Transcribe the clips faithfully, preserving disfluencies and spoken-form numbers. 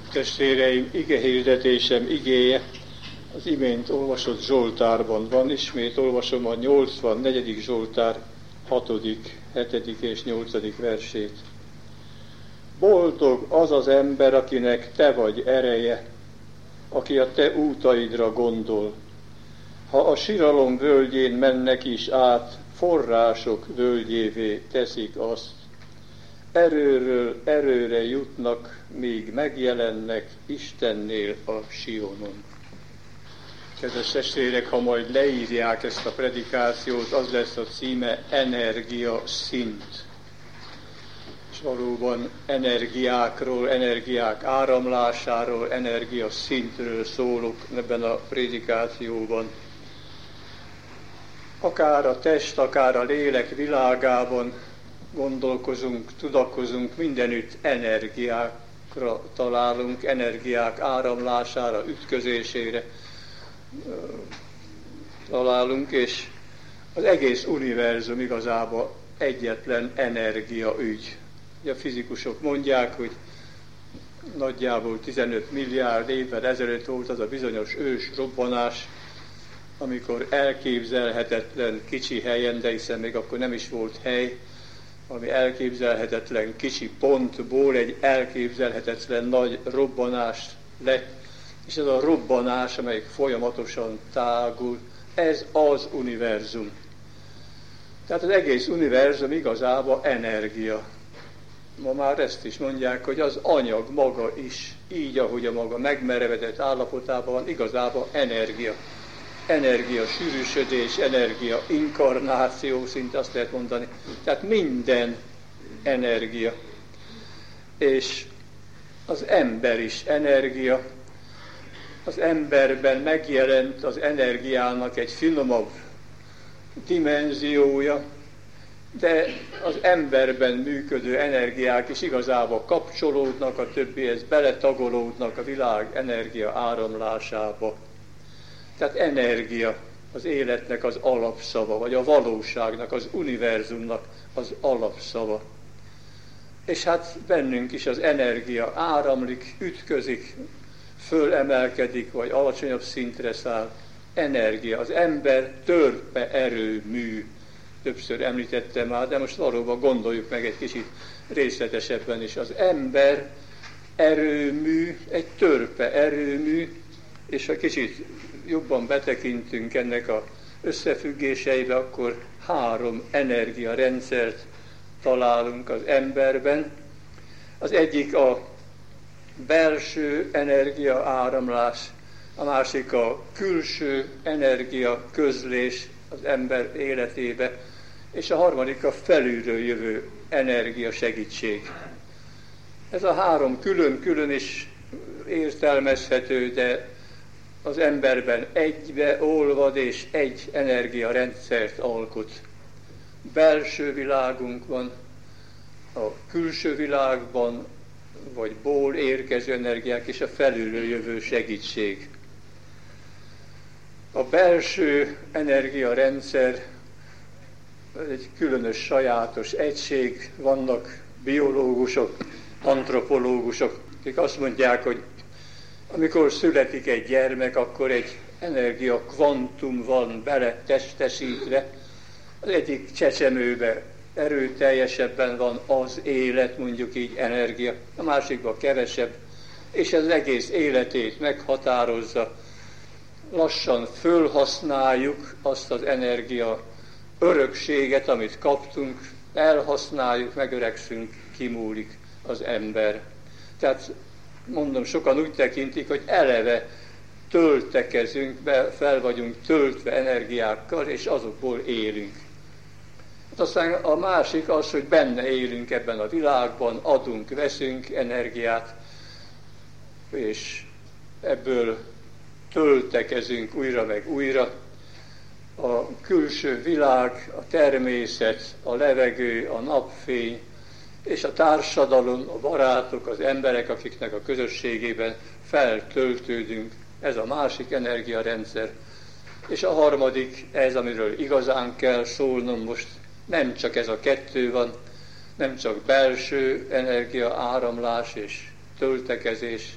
Testvéreim, igehirdetésem igéje az imént olvasott Zsoltárban van. Ismét olvasom a nyolcvannegyedik Zsoltár hatodik, hetedik és nyolcadik versét. Boldog az az ember, akinek te vagy ereje, aki a te útaidra gondol. Ha a siralom völgyén mennek is át, források völgyévé teszik azt. Erőről erőre jutnak, míg megjelennek Istennél a Sionon. Kedves testvérek, ha majd leírják ezt a predikációt, az lesz a címe Energia szint. És valóban energiákról, energiák áramlásáról, energia szintről szólok ebben a predikációban. Akár a test, akár a lélek világában gondolkozunk, tudakozunk, mindenütt energiákra találunk, energiák áramlására, ütközésére találunk, és az egész univerzum igazából egyetlen energiaügy. A fizikusok mondják, hogy nagyjából tizenöt milliárd évvel ezelőtt volt az a bizonyos ős robbanás, amikor elképzelhetetlen kicsi helyen, de hiszen még akkor nem is volt hely, ami elképzelhetetlen kicsi pontból egy elképzelhetetlen nagy robbanás lett, és ez a robbanás, amelyik folyamatosan tágul, ez az univerzum. Tehát az egész univerzum igazából energia. Ma már ezt is mondják, hogy az anyag maga is, így ahogy a maga megmerevedett állapotában van, igazából energia. Energia sűrűsödés, energia inkarnáció, szinte azt lehet mondani. Tehát minden energia. És az ember is energia. Az emberben megjelent az energiának egy finomabb dimenziója, de az emberben működő energiák is igazából kapcsolódnak a többihez, beletagolódnak a világ energia áramlásába. Tehát energia az életnek az alapszava, vagy a valóságnak, az univerzumnak az alapszava. És hát bennünk is az energia áramlik, ütközik, fölemelkedik, vagy alacsonyabb szintre száll. Energia. Az ember törpe erőmű. Többször említettem már, de most valóban gondoljuk meg egy kicsit részletesebben is. Az ember erőmű, egy törpe erőmű, és ha kicsit jobban betekintünk ennek az összefüggéseibe, akkor három energiarendszert találunk az emberben. Az egyik a belső energia áramlás, a másik a külső energia közlés az ember életébe, és a harmadik a felülről jövő energia segítség. Ez a három külön-külön is értelmezhető, de az emberben egybe olvad és egy energiarendszert alkot. Belső világunk van, a külső világban, vagy ból érkező energiák és a felülről jövő segítség. A belső energiarendszer egy különös, sajátos egység. Vannak biológusok, antropológusok, akik azt mondják, hogy amikor születik egy gyermek, akkor egy energia kvantum van bele testesítve. Az egyik csecsemőbe erőteljesebben van az élet, mondjuk így energia, a másikban kevesebb, és ez egész életét meghatározza. Lassan fölhasználjuk azt az energia örökséget, amit kaptunk, elhasználjuk, megöregszünk, kimúlik az ember. Tehát mondom, sokan úgy tekintik, hogy eleve töltekezünk, be, fel vagyunk töltve energiákkal, és azokból élünk. Hát aztán a másik az, hogy benne élünk ebben a világban, adunk, veszünk energiát, és ebből töltekezünk újra meg újra. A külső világ, a természet, a levegő, a napfény, és a társadalom, a barátok, az emberek, akiknek a közösségében feltöltődünk. Ez a másik energiarendszer. És a harmadik, ez, amiről igazán kell szólnom most, nem csak ez a kettő van, nem csak belső energia áramlás és töltekezés,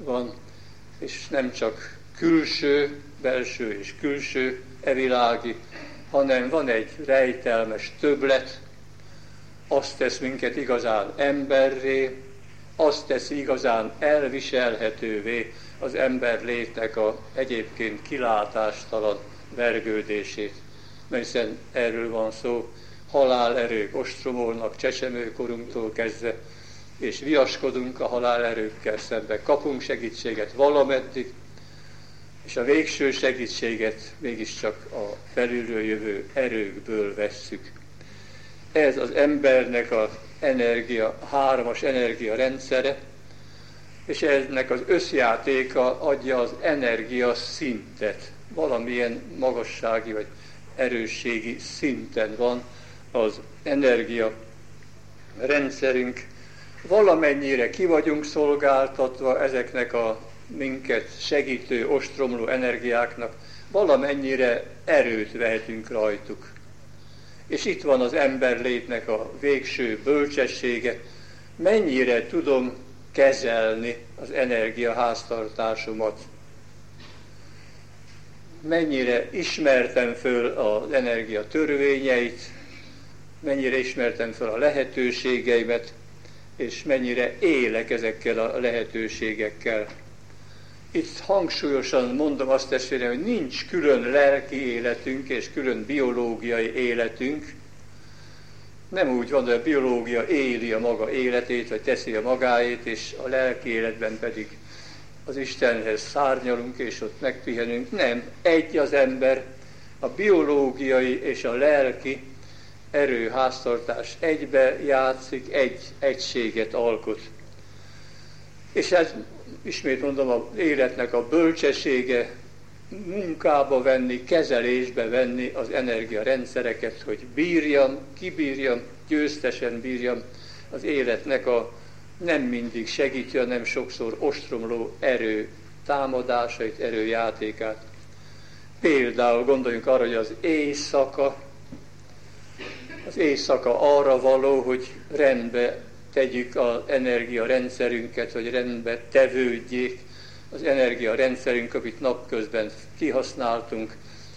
van, és nem csak külső, belső és külső evilági, hanem van egy rejtelmes többlet, azt tesz minket igazán emberré, azt teszi igazán elviselhetővé az ember létnek a egyébként kilátástalan vergődését. Mert hiszen erről van szó, halálerők ostromolnak csecsemőkorunktól kezdve, és viaskodunk a halálerőkkel szembe, kapunk segítséget valameddig, és a végső segítséget mégiscsak a felülről jövő erőkből vesszük. Ez az embernek az energia, hármas energia rendszere, és ennek az összjátéka adja az energia szintet. Valamilyen magassági vagy erősségi szinten van az energia rendszerünk. Valamennyire ki vagyunk szolgáltatva ezeknek a minket segítő, ostromló energiáknak, valamennyire erőt vehetünk rajtuk. És itt van az emberlétnek a végső bölcsessége, mennyire tudom kezelni az energiaháztartásomat. Mennyire ismertem föl az energia törvényeit, mennyire ismertem föl a lehetőségeimet, és mennyire élek ezekkel a lehetőségekkel. Itt hangsúlyosan mondom azt, testvérem, hogy nincs külön lelki életünk és külön biológiai életünk. Nem úgy van, hogy a biológia éli a maga életét, vagy teszi a magáét, és a lelki életben pedig az Istenhez szárnyalunk, és ott megpihenünk. Nem, egy az ember, a biológiai és a lelki erőháztartás egybe játszik, egy egységet alkot. És ez, ismét mondom, az életnek a bölcsessége, munkába venni, kezelésbe venni az energiarendszereket, hogy bírjam, kibírjam, győztesen bírjam az életnek a nem mindig segítő, hanem sokszor ostromló erő támadásait, erőjátékát. Például gondoljunk arra, hogy az éjszaka, az éjszaka arra való, hogy rendbe tegyük az energiarendszerünket, hogy rendbe tevődjék az energiarendszerünk, amit napközben kihasználtunk,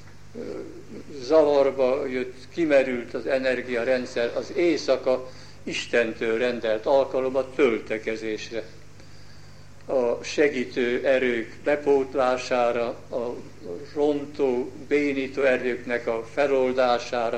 zavarba jött, kimerült az energiarendszer, az éjszaka Istentől rendelt alkalom a töltekezésre, a segítő erők bepótlására, a rontó, bénító erőknek a feloldására.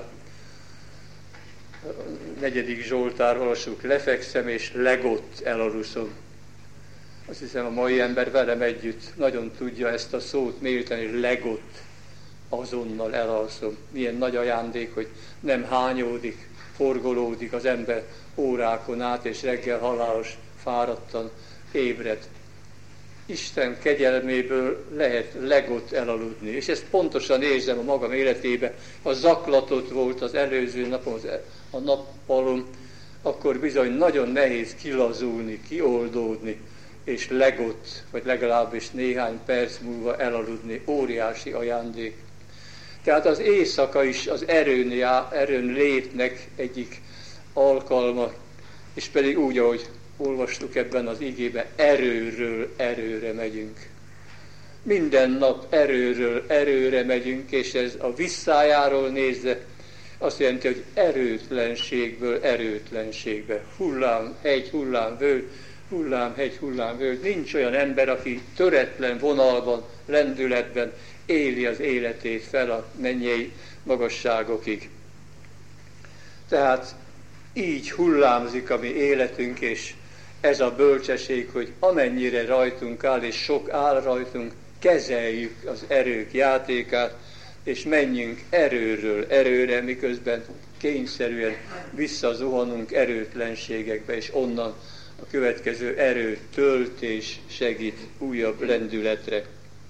A negyedik Zsoltár olvasjuk, lefekszem és legott elaluszom. Azt hiszem, a mai ember velem együtt nagyon tudja ezt a szót méltani, hogy legott, azonnal elalszom. Milyen nagy ajándék, hogy nem hányódik, forgolódik az ember órákon át, és reggel halálos, fáradtan ébred. Isten kegyelméből lehet legott elaludni. És ezt pontosan érzem a magam életébe. Ha zaklatott volt az előző napon, a nappalom, akkor bizony nagyon nehéz kilazulni, kioldódni, és legott, vagy legalábbis néhány perc múlva elaludni. Óriási ajándék. Tehát az éjszaka is az erőn, já, erőn létnek egyik alkalma, és pedig úgy, ahogy olvastuk ebben az igében, erőről erőre megyünk. Minden nap erőről erőre megyünk, és ez a visszájáról nézve azt jelenti, hogy erőtlenségből erőtlenségbe. Hullám, hegy, hullám, völgy, hullám, hegy, hullám, völgy. Nincs olyan ember, aki töretlen vonalban, lendületben éli az életét fel a mennyei magasságokig. Tehát így hullámzik a mi életünk, és ez a bölcsesség, hogy amennyire rajtunk áll, és sok áll rajtunk, kezeljük az erők játékát, és menjünk erőről erőre, miközben kényszerűen visszazuhanunk erőtlenségekbe, és onnan a következő erőtöltés segít újabb lendületre.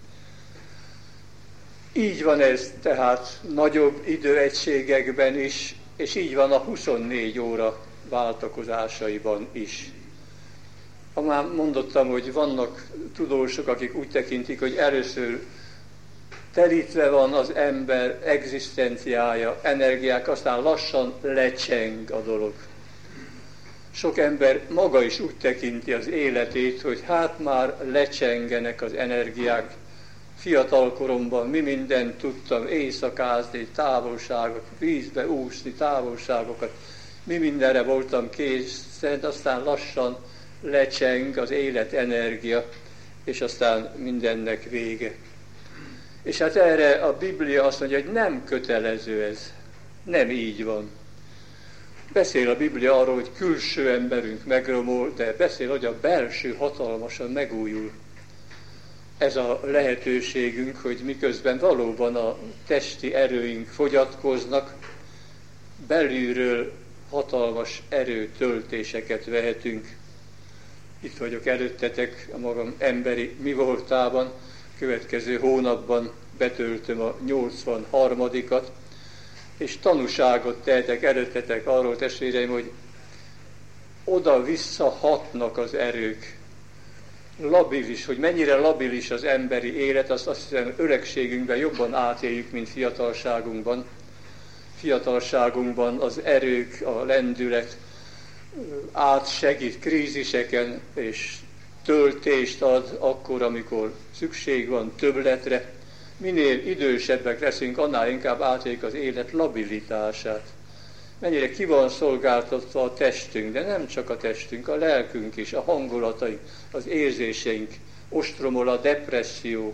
Így van ez tehát nagyobb időegységekben is, és így van a huszonnégy óra váltakozásaiban is. Ha már mondottam, hogy vannak tudósok, akik úgy tekintik, hogy először telítve van az ember egzisztenciája, energiák, aztán lassan lecseng a dolog. Sok ember maga is úgy tekinti az életét, hogy hát már lecsengenek az energiák. Fiatal koromban mi mindent tudtam, éjszakázni, távolságot, vízbe úszni, távolságokat, mi mindenre voltam kész, aztán lassan lecseng az élet energia, és aztán mindennek vége. És hát erre a Biblia azt mondja, hogy nem kötelező ez, nem így van. Beszél a Biblia arról, hogy külső emberünk megromol, de beszél, hogy a belső hatalmasan megújul. Ez a lehetőségünk, hogy miközben valóban a testi erőink fogyatkoznak, belülről hatalmas erőtöltéseket vehetünk. Itt vagyok előttetek a magam emberi mi voltában, következő hónapban betöltöm a nyolcvanharmadikat, és tanúságot tehetek előttetek arról, testvéreim, hogy oda-vissza hatnak az erők. Labilis, hogy mennyire labilis az emberi élet, azt azt hiszem öregségünkben jobban átéljük, mint fiatalságunkban. Fiatalságunkban az erők, a lendület átsegít kríziseken, és töltést ad akkor, amikor szükség van többletre. Minél idősebbek leszünk, annál inkább átéljük az élet labilitását. Mennyire ki van szolgáltatva a testünk, de nem csak a testünk, a lelkünk is, a hangulataink, az érzéseink. Ostromol a depresszió.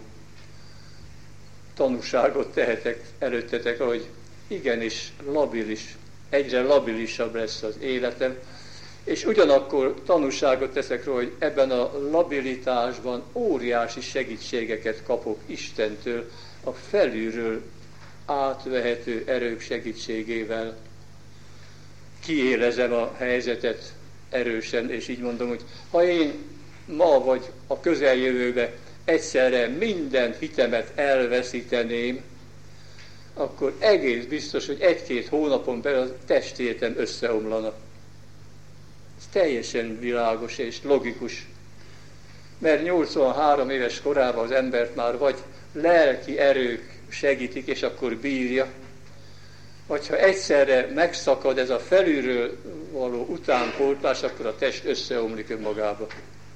Tanúságot tehetek előttetek, hogy igenis labilis, egyre labilisabb lesz az életem, és ugyanakkor tanúságot teszek róla, hogy ebben a labilitásban óriási segítségeket kapok Istentől, a felülről átvehető erők segítségével. Kiélezem a helyzetet erősen, és így mondom, hogy ha én ma vagy a közeljövőben egyszerre minden hitemet elveszíteném, akkor egész biztos, hogy egy-két hónapon belül a testétem összeomlana. Ez teljesen világos és logikus. Mert nyolcvanhárom éves korában az embert már vagy lelki erők segítik, és akkor bírja, vagy ha egyszerre megszakad ez a felülről való utánpótlás, akkor a test összeomlik önmagába.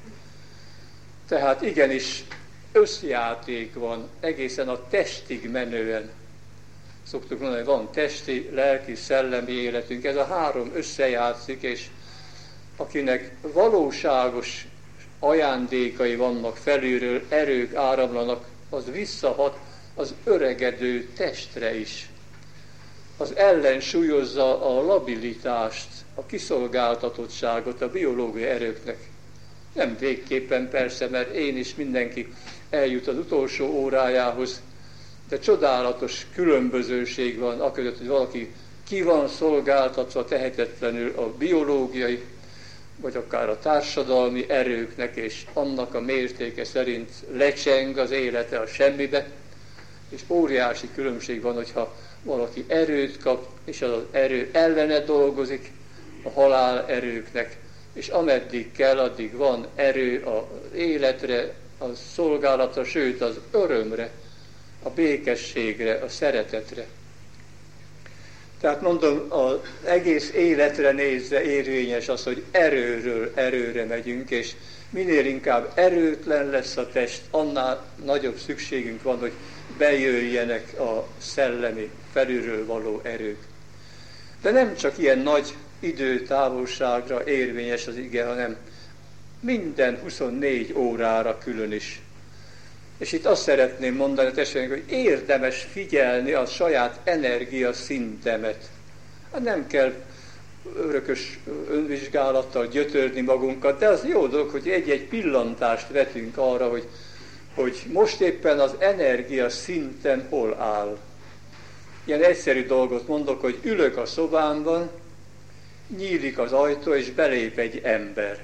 Tehát igenis összjáték van egészen a testig menően. Szoktuk mondani, hogy van testi, lelki, szellemi életünk. Ez a három összejátszik, és akinek valóságos ajándékai vannak felülről, erők áramlanak, az visszahat az öregedő testre is. Az ellensúlyozza a labilitást, a kiszolgáltatottságot a biológiai erőknek. Nem végképpen persze, mert én is, mindenki eljut az utolsó órájához, de csodálatos különbözőség van aközött, hogy valaki ki van szolgáltatva tehetetlenül a biológiai, vagy akár a társadalmi erőknek, és annak a mértéke szerint lecseng az élete a semmibe, és óriási különbség van, hogyha valaki erőt kap, és az erő ellene dolgozik a halál erőknek, és ameddig kell, addig van erő az életre, a szolgálatra, sőt az örömre, a békességre, a szeretetre. Tehát mondom, az egész életre nézve érvényes az, hogy erőről erőre megyünk, és minél inkább erőtlen lesz a test, annál nagyobb szükségünk van, hogy bejöjjenek a szellemi, felülről való erők. De nem csak ilyen nagy időtávolságra érvényes az ige, hanem minden huszonnégy órára külön is. És itt azt szeretném mondani, testvérek, hogy érdemes figyelni a saját energia szintemet. Hát nem kell örökös önvizsgálattal gyötörni magunkat, de az jó dolog, hogy egy-egy pillantást vetünk arra, hogy, hogy most éppen az energia szinten hol áll. Ilyen egyszerű dolgot mondok, hogy ülök a szobámban, nyílik az ajtó, és belép egy ember.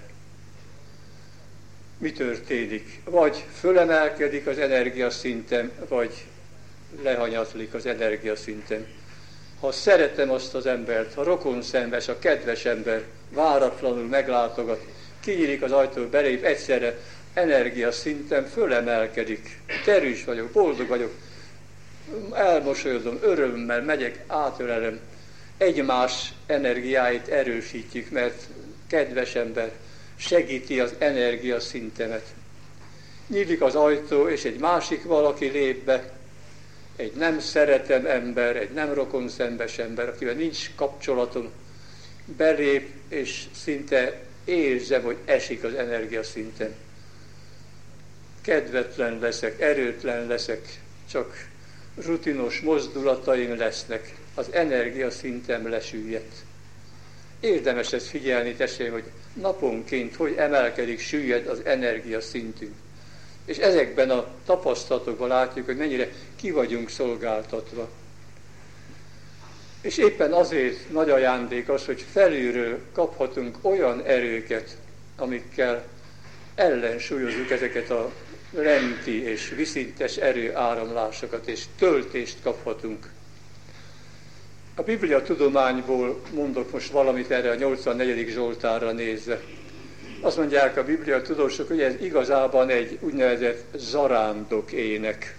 Mi történik? Vagy fölemelkedik az energiaszintem, vagy lehanyatlik az energiaszintem. Ha szeretem azt az embert, ha rokonszenves, a kedves ember váratlanul meglátogat, kinyílik az ajtó, belép, egyszerre energiaszintem fölemelkedik. Terűs vagyok, boldog vagyok, elmosolyodom, örömmel megyek, átölelem. Egymás energiáit erősítjük, mert kedves ember, segíti az energiaszintemet. Nyílik az ajtó, és egy másik valaki lép be, egy nem szeretem ember, egy nem rokonszembes ember, akivel nincs kapcsolatom, belép, és szinte érzem, hogy esik az energiaszintem. Kedvetlen leszek, erőtlen leszek, csak rutinos mozdulataim lesznek, az energiaszintem lesüllyedt. Érdemes ezt figyelni, testvérem, hogy naponként hogy emelkedik, süllyed az energiaszintünk. És ezekben a tapasztalatokban látjuk, hogy mennyire ki vagyunk szolgáltatva. És éppen azért nagy ajándék az, hogy felülről kaphatunk olyan erőket, amikkel ellensúlyozzuk ezeket a lenti és viszintes erőáramlásokat, és töltést kaphatunk. A Biblia tudományból mondok most valamit erre a nyolcvannegyedik Zsoltárra nézve. Azt mondják a Biblia tudósok, hogy ez igazában egy úgynevezett zarándok ének.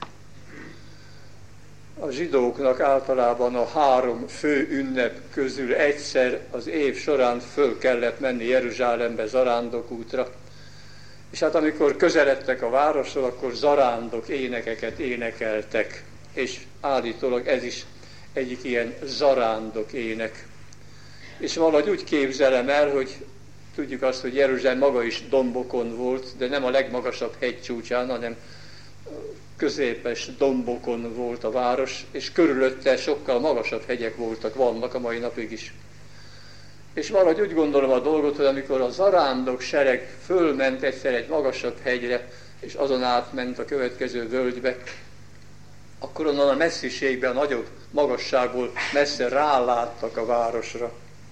A zsidóknak általában a három fő ünnep közül egyszer az év során föl kellett menni Jeruzsálembe zarándokútra, és hát amikor közeledtek a városról, akkor zarándok énekeket énekeltek, és állítólag ez is egyik ilyen zarándok ének. És valahogy úgy képzelem el, hogy tudjuk azt, hogy Jeruzsálem maga is dombokon volt, de nem a legmagasabb hegy csúcsán, hanem középes dombokon volt a város, és körülötte sokkal magasabb hegyek voltak, vannak a mai napig is. És valahogy úgy gondolom a dolgot, hogy amikor a zarándok sereg fölment egyszer egy magasabb hegyre, és azon átment a következő völgybe, akkor onnan a messziségben, a nagyobb magasságból messze ráláttak a városra.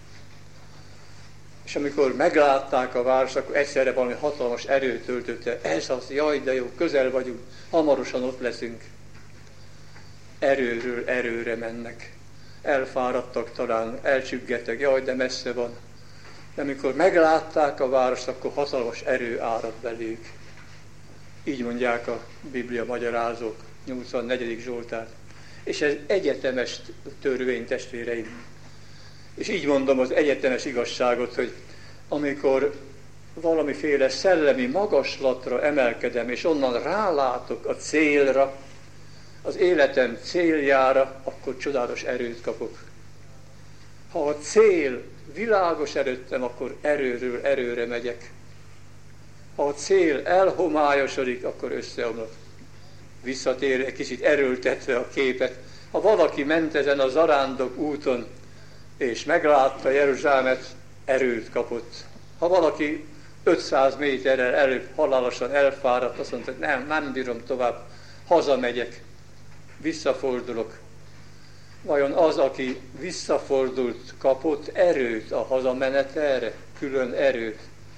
És amikor meglátták a várost, akkor egyszerre valami hatalmas erőt töltötte. Ez az, jaj, de jó, közel vagyunk, hamarosan ott leszünk. Erőről erőre mennek. Elfáradtak talán, elcsüggettek, jaj, de messze van. De amikor meglátták a várost, akkor hatalmas erő árad belőlük. Így mondják a Biblia magyarázók, nyolcvannegyedik Zsoltár. És ez egyetemes törvény, testvéreim. És így mondom az egyetemes igazságot, hogy amikor valamiféle szellemi magaslatra emelkedem, és onnan rálátok a célra, az életem céljára, akkor csodálatos erőt kapok. Ha a cél világos előttem, akkor erőről erőre megyek. Ha a cél elhomályosodik, akkor összeomlok. Visszatér egy kicsit erőltetve a képet. Ha valaki ment ezen a zarándok úton, és meglátta Jeruzsálemet, erőt kapott. Ha valaki ötszáz méterrel előbb halálosan elfáradt, azt mondta, hogy nem, nem bírom tovább, hazamegyek, visszafordulok. Vajon az, aki visszafordult, kapott erőt a hazamenetelre, külön erőt?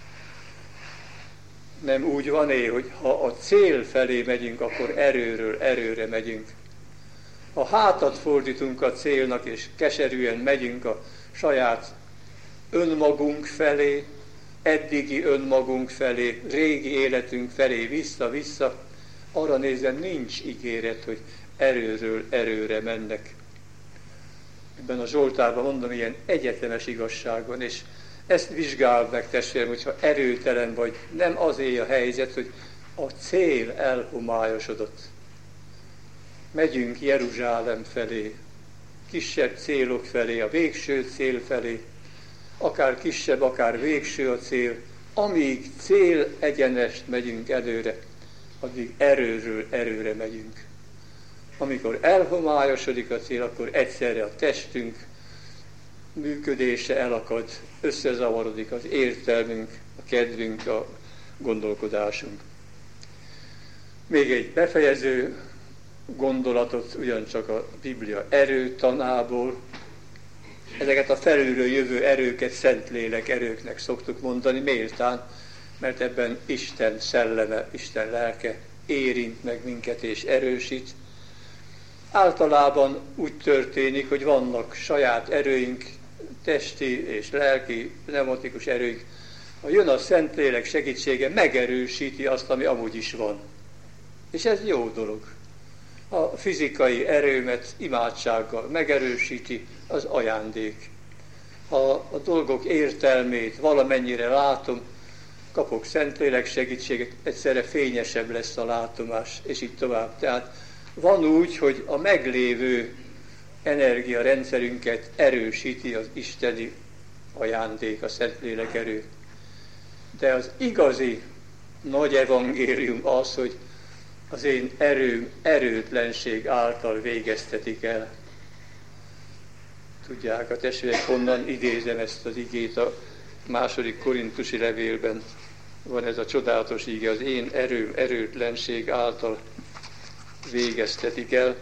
Nem úgy van-e, hogy ha a cél felé megyünk, akkor erőről erőre megyünk. Ha hátat fordítunk a célnak, és keserűen megyünk a saját önmagunk felé, eddigi önmagunk felé, régi életünk felé, vissza-vissza, arra nézve nincs ígéret, hogy erőről erőre mennek. Ebben a Zsoltárban mondom, ilyen egyetemes igazság van, és ezt vizsgáld meg, testvérem, hogyha erőtelen vagy, nem azért a helyzet, hogy a cél elhomályosodott. Megyünk Jeruzsálem felé, kisebb célok felé, a végső cél felé, akár kisebb, akár végső a cél, amíg cél egyenest megyünk előre, addig erőről erőre megyünk. Amikor elhomályosodik a cél, akkor egyszerre a testünk működése elakad, összezavarodik az értelmünk, a kedvünk, a gondolkodásunk. Még egy befejező gondolatot ugyancsak a Biblia erőtanából. Ezeket a felülről jövő erőket Szentlélek erőknek szoktuk mondani, méltán, mert ebben Isten szelleme, Isten lelke érint meg minket és erősít. Általában úgy történik, hogy vannak saját erőink, testi és lelki, pneumatikus erőink. Ha jön a Szentlélek segítsége, megerősíti azt, ami amúgy is van. És ez jó dolog. A fizikai erőmet imádsággal megerősíti, az ajándék. Ha a dolgok értelmét valamennyire látom, kapok Szentlélek segítséget, egyszerre fényesebb lesz a látomás, és így tovább. Tehát van úgy, hogy a meglévő energiarendszerünket erősíti az isteni ajándék, a Szentlélek erő. De az igazi nagy evangélium az, hogy az én erőm erőtlenség által végeztetik el. Tudják a testvérek, honnan idézem ezt az igét a második korintusi levélben. Van ez a csodálatos ige, az én erőm erőtlenség által végeztetik el.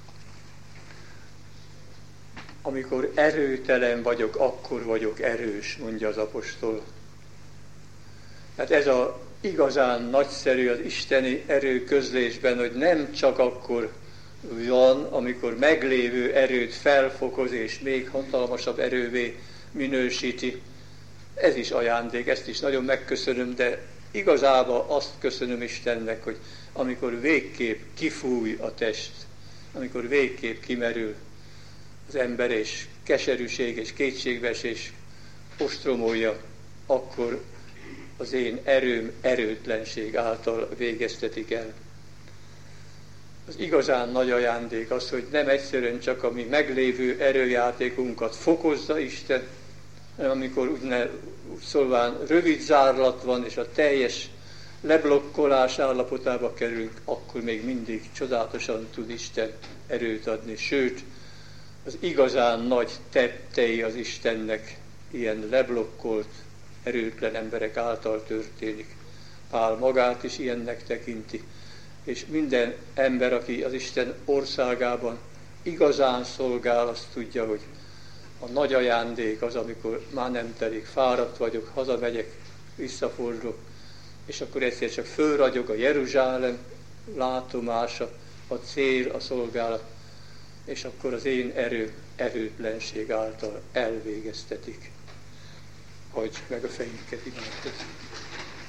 Amikor erőtelen vagyok, akkor vagyok erős, mondja az apostol. Hát ez a igazán nagyszerű az isteni erő közlésben, hogy nem csak akkor van, amikor meglévő erőt felfokoz és még hatalmasabb erővé minősíti. Ez is ajándék, ezt is nagyon megköszönöm, de igazából azt köszönöm Istennek, hogy amikor végképp kifúj a test, amikor végképp kimerül az ember, és keserűség és kétségbeesés ostromolja, akkor az én erőm erőtlenség által végeztetik el. Az igazán nagy ajándék az, hogy nem egyszerűen csak a mi meglévő erőjátékunkat fokozza Isten, hanem amikor úgy, ne, úgy szólván rövid zárlat van, és a teljes leblokkolás állapotába kerülünk, akkor még mindig csodálatosan tud Isten erőt adni. Sőt, az igazán nagy tettei az Istennek ilyen leblokkolt, erőtlen emberek által történik. Pál magát is ilyennek tekinti, és minden ember, aki az Isten országában igazán szolgál, azt tudja, hogy a nagy ajándék az, amikor már nem telik, fáradt vagyok, hazamegyek, visszafordulok, és akkor egyszer csak fölragyog a Jeruzsálem látomása, a cél, a szolgálat, és akkor az én erő erőtlenség által elvégeztetik. Hajtsuk meg a fejünket, imádkozzunk.